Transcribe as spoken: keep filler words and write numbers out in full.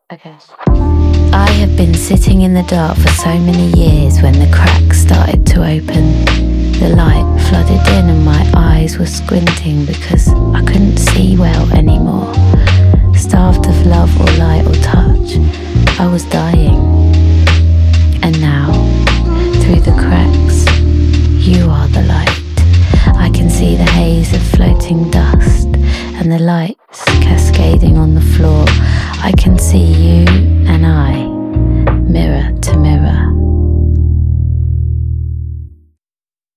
Okay. I have been sitting in the dark for so many years when the cracks started to open. The light flooded in and my eyes were squinting because I couldn't see well anymore. Starved of love or light or touch, I was dying. And now, through the cracks, you are the light. I can see the haze of floating dust and the lights cascading on the floor. I can see you